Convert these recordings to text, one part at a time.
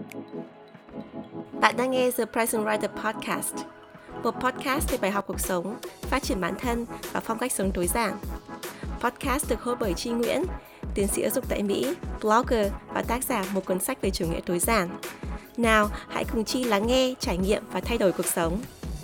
Bạn đang nghe The Present Writer Podcast, một podcast về bài học cuộc sống, phát triển bản thân và phong cách sống tối giản. Podcast được host bởi Chi Nguyễn, tiến sĩ giáo dục tại Mỹ, blogger và tác giả một cuốn sách về chủ nghĩa tối giản. Nào, hãy cùng Chi lắng nghe, trải nghiệm và thay đổi cuộc sống.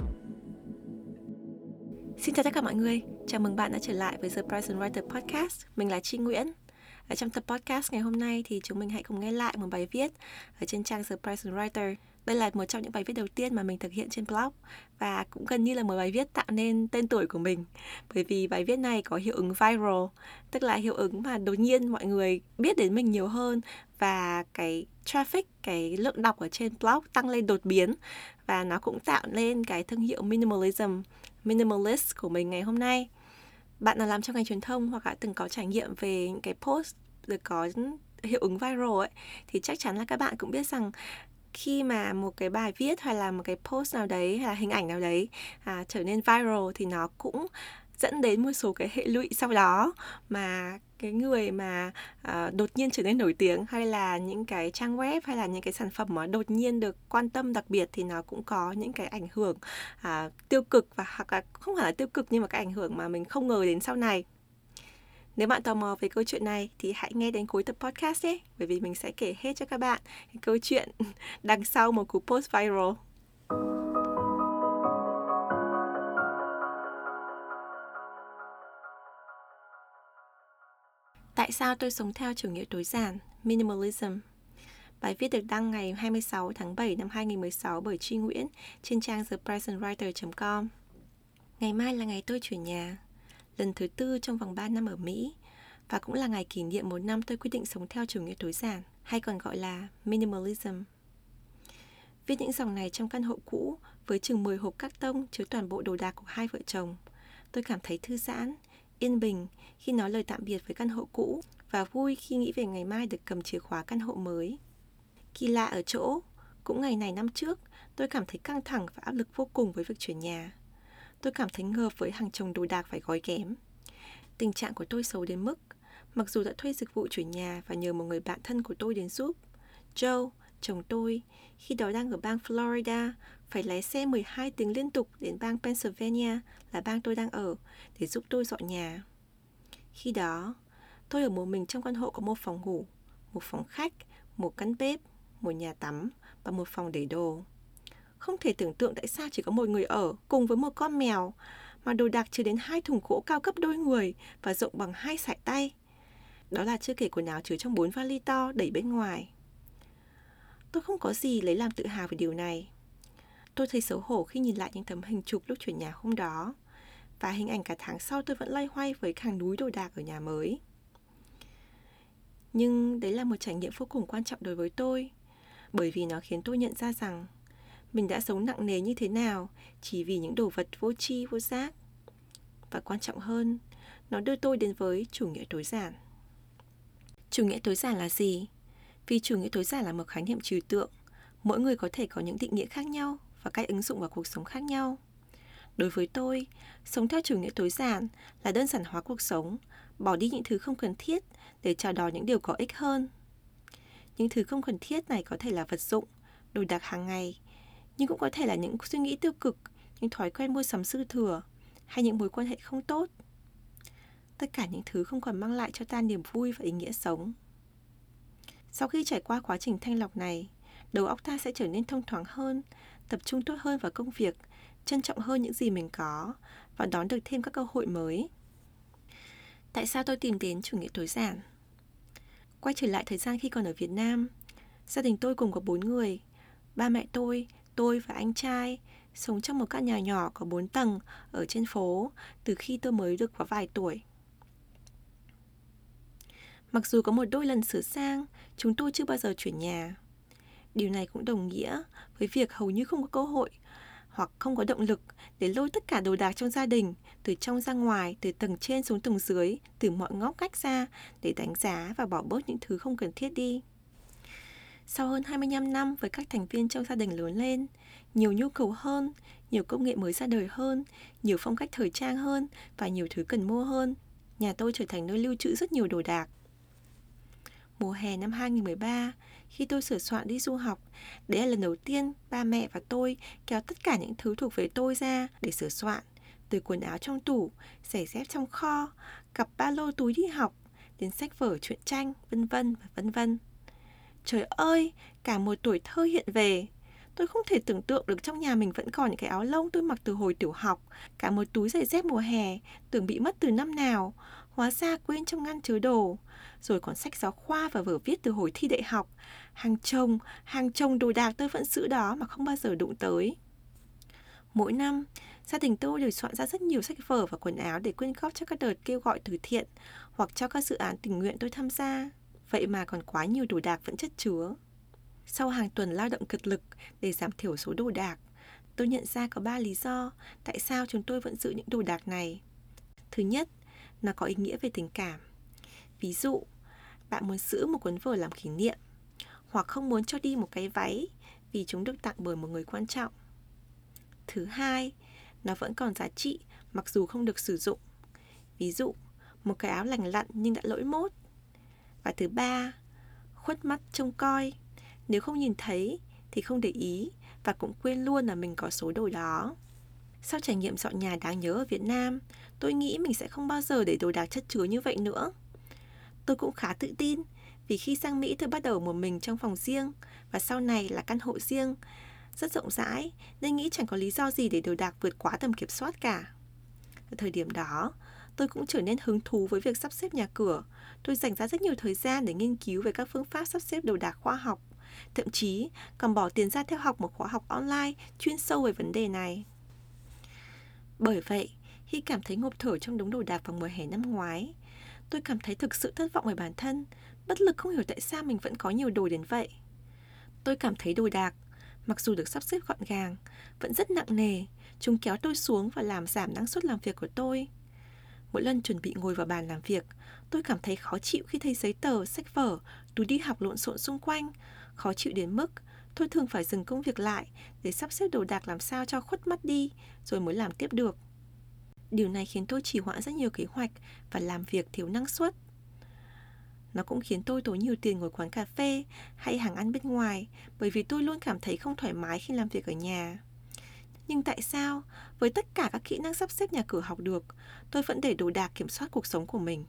Xin chào tất cả mọi người, chào mừng bạn đã trở lại với The Present Writer Podcast. Mình là Chi Nguyễn. Ở trong tập podcast ngày hôm nay thì chúng mình hãy cùng nghe lại một bài viết ở trên trang The Present Writer. Đây là một trong những bài viết đầu tiên mà mình thực hiện trên blog và cũng gần như là một bài viết tạo nên tên tuổi của mình. Bởi vì bài viết này có hiệu ứng viral, tức là hiệu ứng mà đột nhiên mọi người biết đến mình nhiều hơn và cái traffic, cái lượng đọc ở trên blog tăng lên đột biến và nó cũng tạo nên cái thương hiệu minimalist của mình ngày hôm nay. Bạn nào làm trong ngành truyền thông hoặc đã từng có trải nghiệm về những cái post được có hiệu ứng viral ấy, thì chắc chắn là các bạn cũng biết rằng khi mà một cái bài viết hay là một cái post nào đấy hay là hình ảnh nào đấy trở nên viral thì nó cũng dẫn đến một số cái hệ lụy sau đó mà cái người mà đột nhiên trở nên nổi tiếng hay là những cái trang web hay là những cái sản phẩm mà đột nhiên được quan tâm đặc biệt thì nó cũng có những cái ảnh hưởng tiêu cực và hoặc là không phải là tiêu cực nhưng mà cái ảnh hưởng mà mình không ngờ đến sau này. Nếu bạn tò mò về câu chuyện này thì hãy nghe đến cuối tập podcast nhé, bởi vì mình sẽ kể hết cho các bạn cái câu chuyện đằng sau một cú post viral. Tại sao tôi sống theo chủ nghĩa tối giản, minimalism? Bài viết được đăng ngày 26 tháng 7 năm 2016 bởi Chi Nguyễn trên trang thepresentwriter.com. Ngày mai là ngày tôi chuyển nhà, lần thứ 4 trong vòng 3 năm ở Mỹ, và cũng là ngày kỷ niệm 1 năm tôi quyết định sống theo chủ nghĩa tối giản, hay còn gọi là minimalism. Viết những dòng này trong căn hộ cũ với chừng 10 hộp cát tông chứa toàn bộ đồ đạc của hai vợ chồng. Tôi cảm thấy thư giãn, yên bình khi nói lời tạm biệt với căn hộ cũ và vui khi nghĩ về ngày mai được cầm chìa khóa căn hộ mới. Kỳ lạ ở chỗ, cũng ngày này năm trước, tôi cảm thấy căng thẳng và áp lực vô cùng với việc chuyển nhà. Tôi cảm thấy ngợp với hàng chồng đồ đạc phải gói ghém. Tình trạng của tôi xấu đến mức, mặc dù đã thuê dịch vụ chuyển nhà và nhờ một người bạn thân của tôi đến giúp, Joe, chồng tôi, khi đó đang ở bang Florida, phải lái xe 12 tiếng liên tục đến bang Pennsylvania là bang tôi đang ở để giúp tôi dọn nhà. Khi đó, tôi ở một mình trong căn hộ có một phòng ngủ, một phòng khách, một căn bếp, một nhà tắm và một phòng để đồ. Không thể tưởng tượng tại sao chỉ có một người ở cùng với một con mèo mà đồ đạc chứa đến 2 thùng gỗ cao cấp đôi người và rộng bằng 2 sải tay. Đó là chưa kể quần áo chứa trong 4 vali to đẩy bên ngoài. Tôi không có gì lấy làm tự hào về điều này. Tôi thấy xấu hổ khi nhìn lại những tấm hình chụp lúc chuyển nhà hôm đó, và hình ảnh cả tháng sau tôi vẫn loay hoay với hàng núi đồ đạc ở nhà mới. Nhưng đấy là một trải nghiệm vô cùng quan trọng đối với tôi, bởi vì nó khiến tôi nhận ra rằng mình đã sống nặng nề như thế nào chỉ vì những đồ vật vô tri vô giác. Và quan trọng hơn, nó đưa tôi đến với chủ nghĩa tối giản. Chủ nghĩa tối giản là gì? Vì chủ nghĩa tối giản là một khái niệm trừu tượng, mỗi người có thể có những định nghĩa khác nhau và cách ứng dụng vào cuộc sống khác nhau. Đối với tôi, sống theo chủ nghĩa tối giản là đơn giản hóa cuộc sống, bỏ đi những thứ không cần thiết để chào đón những điều có ích hơn. Những thứ không cần thiết này có thể là vật dụng, đồ đạc hàng ngày, nhưng cũng có thể là những suy nghĩ tiêu cực, những thói quen mua sắm dư thừa, hay những mối quan hệ không tốt. Tất cả những thứ không còn mang lại cho ta niềm vui và ý nghĩa sống. Sau khi trải qua quá trình thanh lọc này, đầu óc ta sẽ trở nên thông thoáng hơn, tập trung tốt hơn vào công việc, trân trọng hơn những gì mình có và đón được thêm các cơ hội mới. Tại sao tôi tìm đến chủ nghĩa tối giản? Quay trở lại thời gian khi còn ở Việt Nam, gia đình tôi gồm có 4 người, ba mẹ tôi và anh trai, sống trong một căn nhà nhỏ có 4 tầng ở trên phố từ khi tôi mới được có vài tuổi. Mặc dù có một đôi lần sửa sang, chúng tôi chưa bao giờ chuyển nhà. Điều này cũng đồng nghĩa với việc hầu như không có cơ hội hoặc không có động lực để lôi tất cả đồ đạc trong gia đình từ trong ra ngoài, từ tầng trên xuống tầng dưới, từ mọi ngóc ngách ra để đánh giá và bỏ bớt những thứ không cần thiết đi. Sau hơn 25 năm với các thành viên trong gia đình lớn lên, nhiều nhu cầu hơn, nhiều công nghệ mới ra đời hơn, nhiều phong cách thời trang hơn và nhiều thứ cần mua hơn, nhà tôi trở thành nơi lưu trữ rất nhiều đồ đạc. Mùa hè năm 2013, Khi tôi sửa soạn đi du học, đấy là lần đầu tiên ba mẹ và tôi kéo tất cả những thứ thuộc về tôi ra để sửa soạn. Từ quần áo trong tủ, giày dép trong kho, cặp ba lô túi đi học, đến sách vở truyện tranh, vân vân và vân vân. Trời ơi, cả một tuổi thơ hiện về. Tôi không thể tưởng tượng được trong nhà mình vẫn còn những cái áo lông tôi mặc từ hồi tiểu học, cả một túi giày dép mùa hè, tưởng bị mất từ năm nào, hóa ra quên trong ngăn chứa đồ. Rồi còn sách giáo khoa và vở viết từ hồi thi đại học. Hàng chồng đồ đạc tôi vẫn giữ đó mà không bao giờ đụng tới. Mỗi năm, gia đình tôi đều soạn ra rất nhiều sách vở và quần áo để quyên góp cho các đợt kêu gọi từ thiện hoặc cho các dự án tình nguyện tôi tham gia. Vậy mà còn quá nhiều đồ đạc vẫn chất chứa. Sau hàng tuần lao động cực lực để giảm thiểu số đồ đạc, tôi nhận ra có 3 lý do tại sao chúng tôi vẫn giữ những đồ đạc này. Thứ nhất, nó có ý nghĩa về tình cảm. Ví dụ, bạn muốn giữ một cuốn vở làm kỷ niệm, hoặc không muốn cho đi một cái váy vì chúng được tặng bởi một người quan trọng. Thứ hai, nó vẫn còn giá trị mặc dù không được sử dụng. Ví dụ, một cái áo lành lặn nhưng đã lỗi mốt. Và thứ ba, khuất mắt trông coi. Nếu không nhìn thấy thì không để ý và cũng quên luôn là mình có số đồ đó. Sau trải nghiệm dọn nhà đáng nhớ ở Việt Nam, tôi nghĩ mình sẽ không bao giờ để đồ đạc chất chứa như vậy nữa. Tôi cũng khá tự tin vì khi sang Mỹ tôi bắt đầu một mình trong phòng riêng và sau này là căn hộ riêng rất rộng rãi nên nghĩ chẳng có lý do gì để đồ đạc vượt quá tầm kiểm soát cả. Ở thời điểm đó, tôi cũng trở nên hứng thú với việc sắp xếp nhà cửa. Tôi dành ra rất nhiều thời gian để nghiên cứu về các phương pháp sắp xếp đồ đạc khoa học. Thậm chí còn bỏ tiền ra theo học một khóa học online chuyên sâu về vấn đề này. Bởi vậy, khi cảm thấy ngộp thở trong đống đồ đạc vào mùa hè năm ngoái, tôi cảm thấy thực sự thất vọng về bản thân, bất lực không hiểu tại sao mình vẫn có nhiều đồ đến vậy. Tôi cảm thấy đồ đạc, mặc dù được sắp xếp gọn gàng, vẫn rất nặng nề, chúng kéo tôi xuống và làm giảm năng suất làm việc của tôi. Mỗi lần chuẩn bị ngồi vào bàn làm việc, tôi cảm thấy khó chịu khi thấy giấy tờ, sách vở, túi đi học lộn xộn xung quanh. Khó chịu đến mức tôi thường phải dừng công việc lại để sắp xếp đồ đạc làm sao cho khuất mắt đi, rồi mới làm tiếp được. Điều này khiến tôi trì hoãn rất nhiều kế hoạch và làm việc thiếu năng suất. Nó cũng khiến tôi tốn nhiều tiền ngồi quán cà phê hay hàng ăn bên ngoài bởi vì tôi luôn cảm thấy không thoải mái khi làm việc ở nhà. Nhưng tại sao, với tất cả các kỹ năng sắp xếp nhà cửa học được, tôi vẫn để đồ đạc kiểm soát cuộc sống của mình?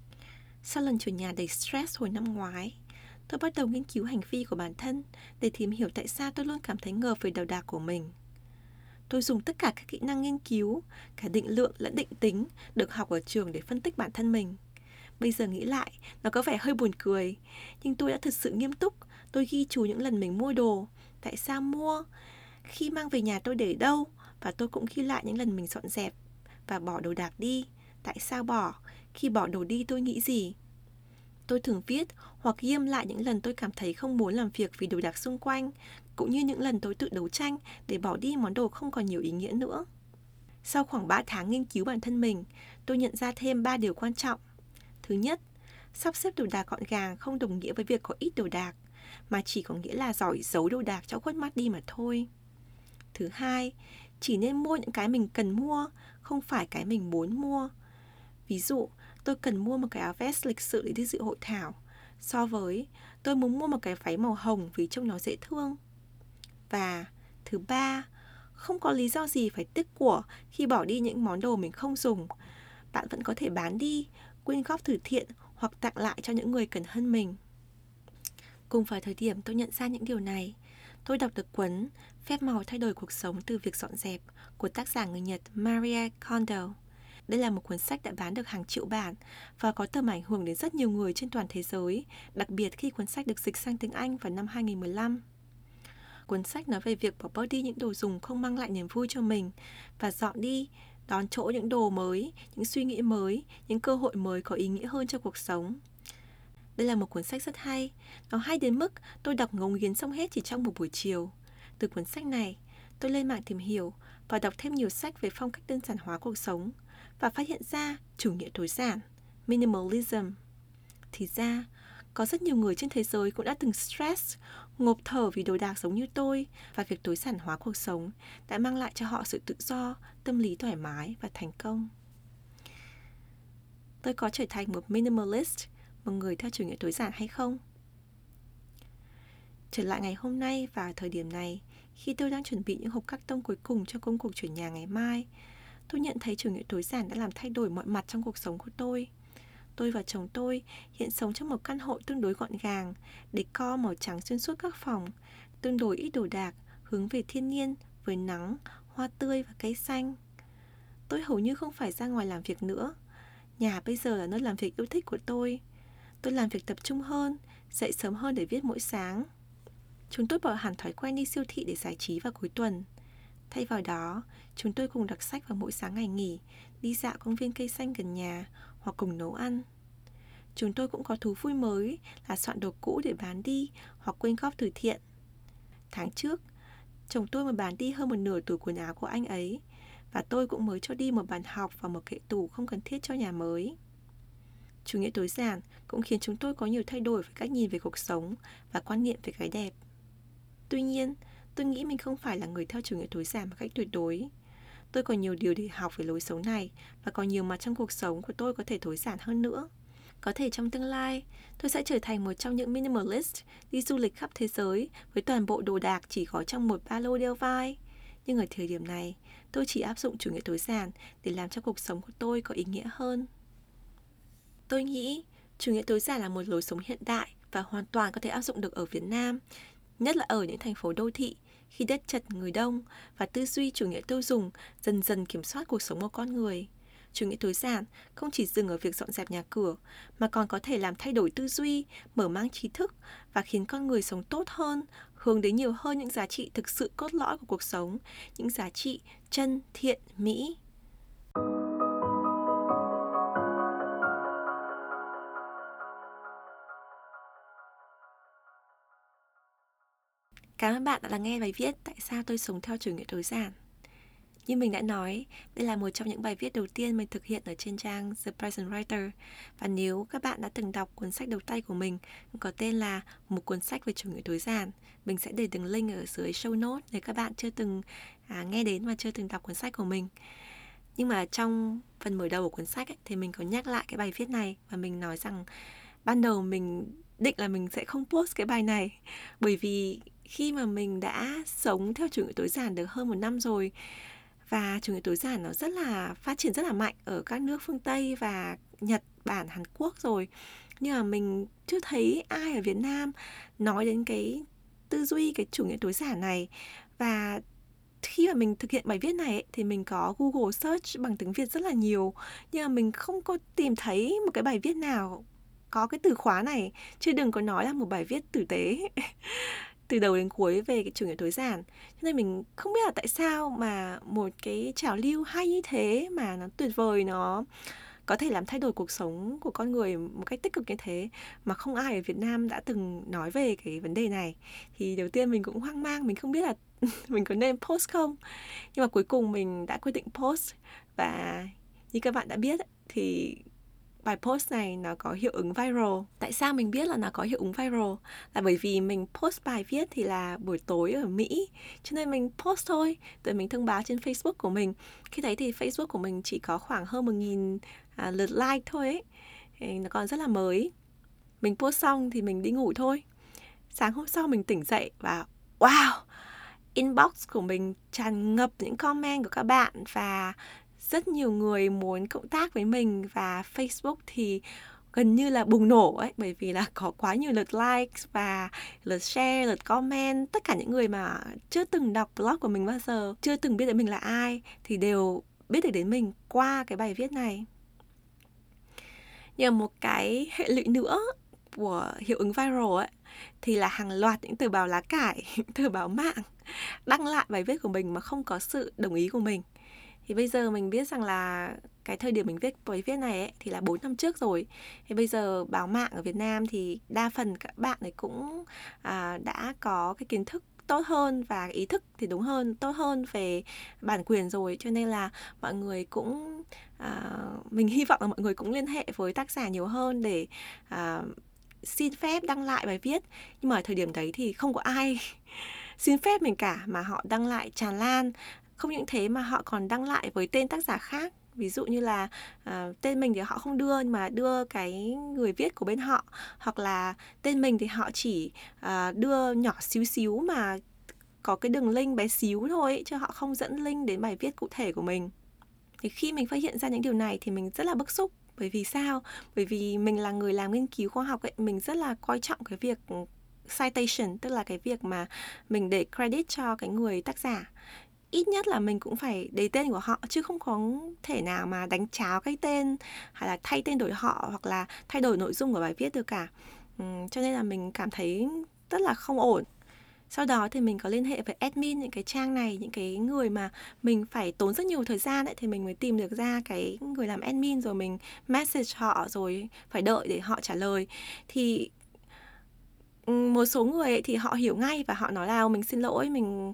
Sau lần chuyển nhà đầy stress hồi năm ngoái, tôi bắt đầu nghiên cứu hành vi của bản thân để tìm hiểu tại sao tôi luôn cảm thấy ngợp về đồ đạc của mình. Tôi dùng tất cả các kỹ năng nghiên cứu, cả định lượng lẫn định tính được học ở trường để phân tích bản thân mình. Bây giờ nghĩ lại, nó có vẻ hơi buồn cười, nhưng tôi đã thực sự nghiêm túc. Tôi ghi chú những lần mình mua đồ, tại sao mua, khi mang về nhà tôi để đâu, và tôi cũng ghi lại những lần mình dọn dẹp và bỏ đồ đạc đi, tại sao bỏ, khi bỏ đồ đi tôi nghĩ gì. Tôi thường viết hoặc ghi âm lại những lần tôi cảm thấy không muốn làm việc vì đồ đạc xung quanh, cũng như những lần tôi tự đấu tranh để bỏ đi món đồ không còn nhiều ý nghĩa nữa. Sau khoảng 3 tháng nghiên cứu bản thân mình, tôi nhận ra thêm 3 điều quan trọng. Thứ nhất, sắp xếp đồ đạc gọn gàng không đồng nghĩa với việc có ít đồ đạc, mà chỉ có nghĩa là giỏi giấu đồ đạc cho khuất mắt đi mà thôi. Thứ hai, chỉ nên mua những cái mình cần mua, không phải cái mình muốn mua. Ví dụ, tôi cần mua một cái áo vest lịch sự để đi dự hội thảo, so với tôi muốn mua một cái váy màu hồng vì trông nó dễ thương. Và thứ ba, không có lý do gì phải tiếc của khi bỏ đi những món đồ mình không dùng. Bạn vẫn có thể bán đi, quyên góp từ thiện hoặc tặng lại cho những người cần hơn mình. Cùng vào thời điểm tôi nhận ra những điều này, tôi đọc được cuốn Phép màu thay đổi cuộc sống từ việc dọn dẹp của tác giả người Nhật Marie Kondo. Đây là một cuốn sách đã bán được hàng triệu bản và có tầm ảnh hưởng đến rất nhiều người trên toàn thế giới, đặc biệt khi cuốn sách được dịch sang tiếng Anh vào năm 2015. Cuốn sách nói về việc bỏ bớt đi những đồ dùng không mang lại niềm vui cho mình và dọn đi, đón chỗ những đồ mới, những suy nghĩ mới, những cơ hội mới có ý nghĩa hơn cho cuộc sống. Đây là một cuốn sách rất hay. Nó hay đến mức tôi đọc ngấu nghiến xong hết chỉ trong một buổi chiều. Từ cuốn sách này, tôi lên mạng tìm hiểu và đọc thêm nhiều sách về phong cách đơn giản hóa cuộc sống và phát hiện ra chủ nghĩa tối giản, minimalism. Thì ra, có rất nhiều người trên thế giới cũng đã từng stress, ngộp thở vì đồ đạc giống như tôi, và việc tối giản hóa cuộc sống đã mang lại cho họ sự tự do, tâm lý thoải mái và thành công. Tôi có trở thành một minimalist, một người theo chủ nghĩa tối giản hay không? Trở lại ngày hôm nay và thời điểm này, khi tôi đang chuẩn bị những hộp các tông cuối cùng cho công cuộc chuyển nhà ngày mai, tôi nhận thấy chủ nghĩa tối giản đã làm thay đổi mọi mặt trong cuộc sống của tôi. Tôi và chồng tôi hiện sống trong một căn hộ tương đối gọn gàng, decor màu trắng xuyên suốt các phòng, tương đối ít đồ đạc, hướng về thiên nhiên với nắng, hoa tươi và cây xanh. Tôi hầu như không phải ra ngoài làm việc nữa. Nhà bây giờ là nơi làm việc yêu thích của tôi. Tôi làm việc tập trung hơn, dậy sớm hơn để viết mỗi sáng. Chúng tôi bỏ hẳn thói quen đi siêu thị để giải trí vào cuối tuần. Thay vào đó, chúng tôi cùng đọc sách vào mỗi sáng ngày nghỉ, đi dạo công viên cây xanh gần nhà hoặc cùng nấu ăn. Chúng tôi cũng có thú vui mới là soạn đồ cũ để bán đi hoặc quyên góp từ thiện. Tháng trước, chồng tôi mới bán đi hơn một nửa tủ quần áo của anh ấy, và tôi cũng mới cho đi một bàn học và một kệ tủ không cần thiết cho nhà mới. Chủ nghĩa tối giản cũng khiến chúng tôi có nhiều thay đổi về cách nhìn về cuộc sống và quan niệm về cái đẹp. Tuy nhiên, tôi nghĩ mình không phải là người theo chủ nghĩa tối giản một cách tuyệt đối. Tôi còn nhiều điều để học về lối sống này và còn nhiều mặt trong cuộc sống của tôi có thể tối giản hơn nữa. Có thể trong tương lai, tôi sẽ trở thành một trong những minimalist đi du lịch khắp thế giới với toàn bộ đồ đạc chỉ có trong một ba lô đeo vai. Nhưng ở thời điểm này, tôi chỉ áp dụng chủ nghĩa tối giản để làm cho cuộc sống của tôi có ý nghĩa hơn. Tôi nghĩ chủ nghĩa tối giản là một lối sống hiện đại và hoàn toàn có thể áp dụng được ở Việt Nam, nhất là ở những thành phố đô thị, khi đất chật người đông và tư duy chủ nghĩa tiêu dùng dần dần kiểm soát cuộc sống của con người. Chủ nghĩa tối giản không chỉ dừng ở việc dọn dẹp nhà cửa, mà còn có thể làm thay đổi tư duy, mở mang trí thức và khiến con người sống tốt hơn, hướng đến nhiều hơn những giá trị thực sự cốt lõi của cuộc sống, những giá trị chân, thiện, mỹ. Cảm ơn bạn đã lắng nghe bài viết Tại sao tôi sống theo chủ nghĩa tối giản. Như mình đã nói, đây là một trong những bài viết đầu tiên mình thực hiện ở trên trang The Present Writer. Và nếu các bạn đã từng đọc cuốn sách đầu tay của mình có tên là Một cuốn sách về chủ nghĩa tối giản, mình sẽ để đường link ở dưới show notes nếu các bạn chưa từng nghe đến và chưa từng đọc cuốn sách của mình. Nhưng mà trong phần mở đầu của cuốn sách ấy, thì mình có nhắc lại cái bài viết này và mình nói rằng ban đầu mình định là mình sẽ không post cái bài này, bởi vì khi mà mình đã sống theo chủ nghĩa tối giản được hơn 1 năm rồi, và chủ nghĩa tối giản nó rất là phát triển rất là mạnh ở các nước phương Tây và Nhật Bản, Hàn Quốc rồi, nhưng mà mình chưa thấy ai ở Việt Nam nói đến cái tư duy, cái chủ nghĩa tối giản này. Và khi mà mình thực hiện bài viết này ấy, thì mình có Google search bằng tiếng Việt rất là nhiều, nhưng mà mình không có tìm thấy một cái bài viết nào có cái từ khóa này, chứ đừng có nói là một bài viết tử tế từ đầu đến cuối về cái chủ nghĩa tối giản. Cho nên mình không biết là tại sao mà một cái trào lưu hay như thế, mà nó tuyệt vời, nó có thể làm thay đổi cuộc sống của con người một cách tích cực như thế, mà không ai ở Việt Nam đã từng nói về cái vấn đề này. Thì đầu tiên mình cũng hoang mang, mình không biết là mình có nên post không. Nhưng mà cuối cùng mình đã quyết định post. Và như các bạn đã biết thì bài post này nó có hiệu ứng viral. Tại sao mình biết là nó có hiệu ứng viral? Là bởi vì mình post bài viết thì là buổi tối ở Mỹ, cho nên mình post thôi. Rồi mình thông báo trên Facebook của mình. Khi đấy thì Facebook của mình chỉ có khoảng hơn 1.000 lượt like thôi ấy. Thì nó còn rất là mới. Mình post xong thì mình đi ngủ thôi. Sáng hôm sau mình tỉnh dậy và wow! Inbox của mình tràn ngập những comment của các bạn và rất nhiều người muốn cộng tác với mình, và Facebook thì gần như là bùng nổ ấy, bởi vì là có quá nhiều lượt likes và lượt share, lượt comment. Tất cả những người mà chưa từng đọc blog của mình bao giờ, chưa từng biết đến mình là ai, thì đều biết được đến mình qua cái bài viết này. Nhưng mà một cái hệ lụy nữa của hiệu ứng viral ấy, thì là hàng loạt những tờ báo lá cải, tờ báo mạng đăng lại bài viết của mình mà không có sự đồng ý của mình. Thì bây giờ mình biết rằng là cái thời điểm mình viết bài viết này ấy, thì là 4 năm trước rồi. Thì bây giờ báo mạng ở Việt Nam thì đa phần các bạn ấy cũng đã có cái kiến thức tốt hơn và ý thức thì tốt hơn về bản quyền rồi. Cho nên là mọi người cũng mình hy vọng là mọi người cũng liên hệ với tác giả nhiều hơn để xin phép đăng lại bài viết. Nhưng mà ở thời điểm đấy thì không có ai xin phép mình cả, mà họ đăng lại tràn lan. Không những thế mà họ còn đăng lại với tên tác giả khác, Ví dụ như là tên mình thì họ không đưa, nhưng mà đưa cái người viết của bên họ. Hoặc là tên mình thì họ chỉ đưa nhỏ xíu xíu mà có cái đường link bé xíu thôi ấy, chứ họ không dẫn link đến bài viết cụ thể của mình. Thì khi mình phát hiện ra những điều này thì mình rất là bức xúc. Bởi vì sao? Bởi vì mình là người làm nghiên cứu khoa học ấy, mình rất là coi trọng cái việc citation, tức là cái việc mà mình để credit cho cái người tác giả. Ít nhất là mình cũng phải đề tên của họ, chứ không có thể nào mà đánh tráo cái tên hay là thay tên đổi họ hoặc là thay đổi nội dung của bài viết được cả. Cho nên là mình cảm thấy rất là không ổn. Sau đó thì mình có liên hệ với admin những cái trang này, những cái người mà mình phải tốn rất nhiều thời gian ấy, thì mình mới tìm được ra cái người làm admin, rồi mình message họ, rồi phải đợi để họ trả lời. Thì một số người ấy thì họ hiểu ngay và họ nói là mình xin lỗi,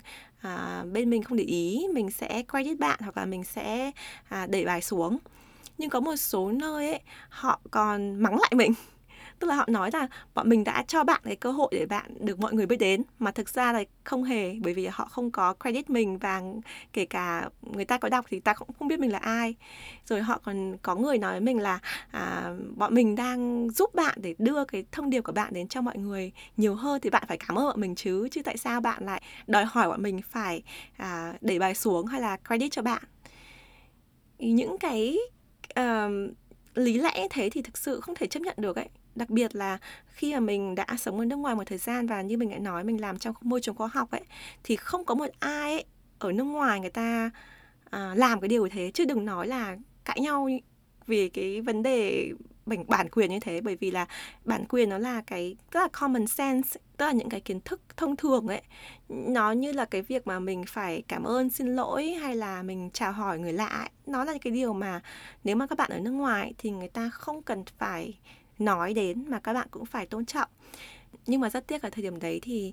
bên mình không để ý, mình sẽ credit bạn hoặc là mình sẽ đẩy bài xuống. Nhưng có một số nơi ấy, họ còn mắng lại mình. Tức là họ nói là bọn mình đã cho bạn cái cơ hội để bạn được mọi người biết đến, mà thực ra là không hề, bởi vì họ không có credit mình, và kể cả người ta có đọc thì ta cũng không biết mình là ai. Rồi họ còn có người nói với mình là bọn mình đang giúp bạn để đưa cái thông điệp của bạn đến cho mọi người nhiều hơn, thì bạn phải cảm ơn bọn mình chứ tại sao bạn lại đòi hỏi bọn mình phải đẩy bài xuống hay là credit cho bạn. Những cái lý lẽ thế thì thực sự không thể chấp nhận được ấy. Đặc biệt là khi mà mình đã sống ở nước ngoài một thời gian, và như mình đã nói, mình làm trong môi trường khoa học ấy, thì không có một ai ấy, ở nước ngoài người ta làm cái điều thế, chứ đừng nói là cãi nhau vì cái vấn đề bản quyền như thế. Bởi vì là bản quyền nó là cái rất là common sense, tức là những cái kiến thức thông thường ấy. Nó như là cái việc mà mình phải cảm ơn, xin lỗi hay là mình chào hỏi người lạ ấy. Nó là cái điều mà nếu mà các bạn ở nước ngoài thì người ta không cần phải nói đến, mà các bạn cũng phải tôn trọng. Nhưng mà rất tiếc ở thời điểm đấy thì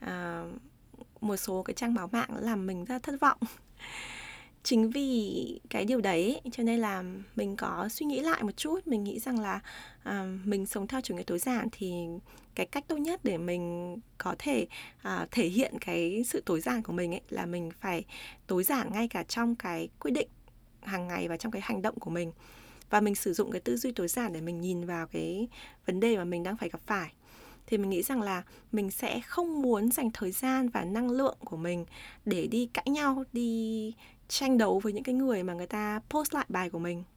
một số cái trang báo mạng làm mình rất thất vọng. Chính vì cái điều đấy cho nên là mình có suy nghĩ lại một chút. Mình nghĩ rằng là mình sống theo chủ nghĩa tối giản thì cái cách tốt nhất để mình có thể thể hiện cái sự tối giản của mình ấy là mình phải tối giản ngay cả trong cái quyết định hàng ngày và trong cái hành động của mình. Và mình sử dụng cái tư duy tối giản để mình nhìn vào cái vấn đề mà mình đang phải gặp phải. Thì mình nghĩ rằng là mình sẽ không muốn dành thời gian và năng lượng của mình để đi cãi nhau, đi tranh đấu với những cái người mà người ta post lại bài của mình.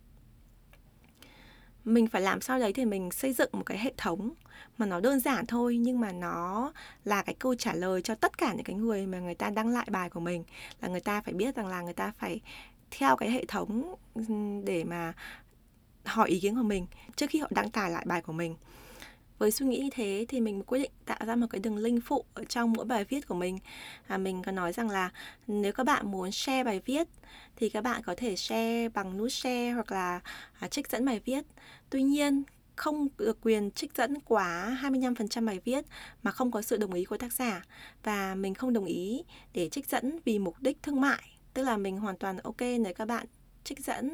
Mình phải làm sao đấy thì mình xây dựng một cái hệ thống mà nó đơn giản thôi, nhưng mà nó là cái câu trả lời cho tất cả những cái người mà người ta đăng lại bài của mình. Là người ta phải biết rằng là người ta phải theo cái hệ thống để mà hỏi ý kiến của mình trước khi họ đăng tải lại bài của mình. Với suy nghĩ như thế thì mình quyết định tạo ra một cái đường link phụ ở trong mỗi bài viết của mình. Mình có nói rằng là nếu các bạn muốn share bài viết thì các bạn có thể share bằng nút share hoặc là trích dẫn bài viết. Tuy nhiên, không được quyền trích dẫn quá 25% bài viết mà không có sự đồng ý của tác giả. Và mình không đồng ý để trích dẫn vì mục đích thương mại. Tức là mình hoàn toàn ok nếu các bạn trích dẫn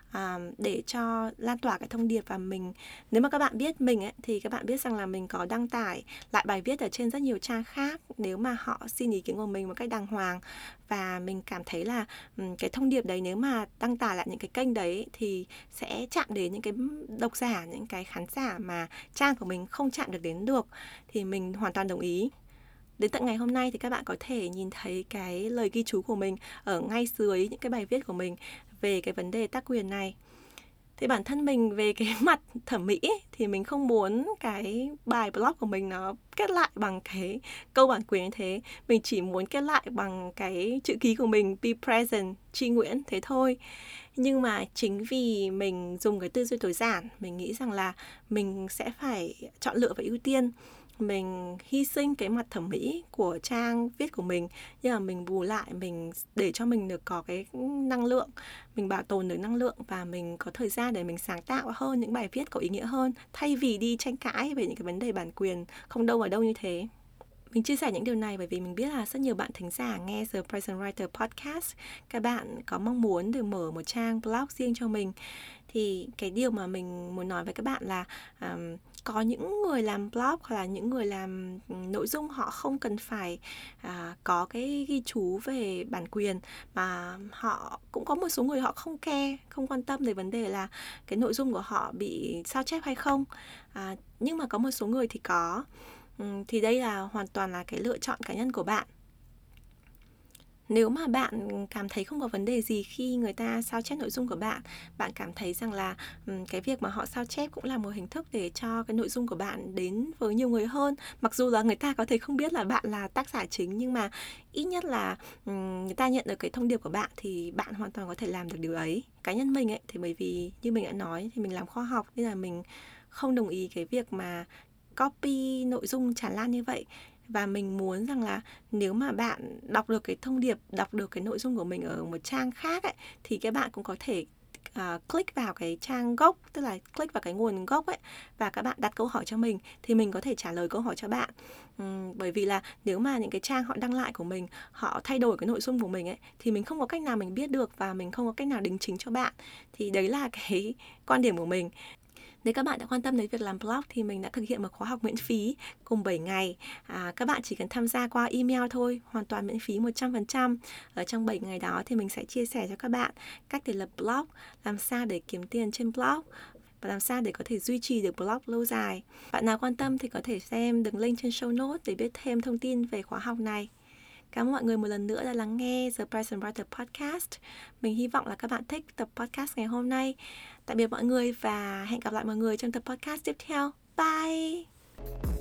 để cho lan tỏa cái thông điệp. Và nếu mà các bạn biết mình ấy, thì các bạn biết rằng là mình có đăng tải lại bài viết ở trên rất nhiều trang khác nếu mà họ xin ý kiến của mình một cách đàng hoàng. Và mình cảm thấy là cái thông điệp đấy nếu mà đăng tải lại những cái kênh đấy thì sẽ chạm đến những cái độc giả, những cái khán giả mà trang của mình không chạm được đến được, thì mình hoàn toàn đồng ý. Đến tận ngày hôm nay thì các bạn có thể nhìn thấy cái lời ghi chú của mình ở ngay dưới những cái bài viết của mình về cái vấn đề tác quyền này. Thì bản thân mình về cái mặt thẩm mỹ ấy, thì mình không muốn cái bài blog của mình nó kết lại bằng cái câu bản quyền như thế. Mình chỉ muốn kết lại bằng cái chữ ký của mình, Be Present, Tri Nguyễn, thế thôi. Nhưng mà chính vì mình dùng cái tư duy tối giản, mình nghĩ rằng là mình sẽ phải chọn lựa và ưu tiên. Mình hy sinh cái mặt thẩm mỹ của trang viết của mình, nhưng mà mình bù lại, mình để cho mình được có cái năng lượng, mình bảo tồn được năng lượng và mình có thời gian để mình sáng tạo hơn những bài viết có ý nghĩa hơn, thay vì đi tranh cãi về những cái vấn đề bản quyền không đâu vào đâu như thế. Mình chia sẻ những điều này bởi vì mình biết là rất nhiều bạn thính giả nghe The Present Writer Podcast, các bạn có mong muốn được mở một trang blog riêng cho mình. Thì cái điều mà mình muốn nói với các bạn là có những người làm blog hoặc là những người làm nội dung họ không cần phải có cái ghi chú về bản quyền, mà họ cũng có một số người họ không care, không quan tâm đến vấn đề là cái nội dung của họ bị sao chép hay không. Nhưng mà có một số người thì có. Thì đây là hoàn toàn là cái lựa chọn cá nhân của bạn. Nếu mà bạn cảm thấy không có vấn đề gì khi người ta sao chép nội dung của bạn, bạn cảm thấy rằng là cái việc mà họ sao chép cũng là một hình thức để cho cái nội dung của bạn đến với nhiều người hơn. Mặc dù là người ta có thể không biết là bạn là tác giả chính, nhưng mà ít nhất là người ta nhận được cái thông điệp của bạn thì bạn hoàn toàn có thể làm được điều ấy. Cá nhân mình ấy thì bởi vì như mình đã nói thì mình làm khoa học nên là mình không đồng ý cái việc mà copy nội dung tràn lan như vậy. Và mình muốn rằng là nếu mà bạn đọc được cái thông điệp, đọc được cái nội dung của mình ở một trang khác ấy, thì các bạn cũng có thể click vào cái trang gốc, tức là click vào cái nguồn gốc ấy, và các bạn đặt câu hỏi cho mình thì mình có thể trả lời câu hỏi cho bạn. Bởi vì là nếu mà những cái trang họ đăng lại của mình, họ thay đổi cái nội dung của mình ấy, thì mình không có cách nào mình biết được và mình không có cách nào đính chính cho bạn. Thì đấy là cái quan điểm của mình. Nếu các bạn đã quan tâm đến việc làm blog thì mình đã thực hiện một khóa học miễn phí cùng 7 ngày. Các bạn chỉ cần tham gia qua email thôi, hoàn toàn miễn phí 100%. Ở trong 7 ngày đó thì mình sẽ chia sẻ cho các bạn cách để lập blog, làm sao để kiếm tiền trên blog và làm sao để có thể duy trì được blog lâu dài. Bạn nào quan tâm thì có thể xem đường link trên show notes để biết thêm thông tin về khóa học này. Cảm ơn mọi người một lần nữa đã lắng nghe The Price and Writer Podcast. Mình hy vọng là các bạn thích tập podcast ngày hôm nay. Tạm biệt mọi người và hẹn gặp lại mọi người trong tập podcast tiếp theo. Bye!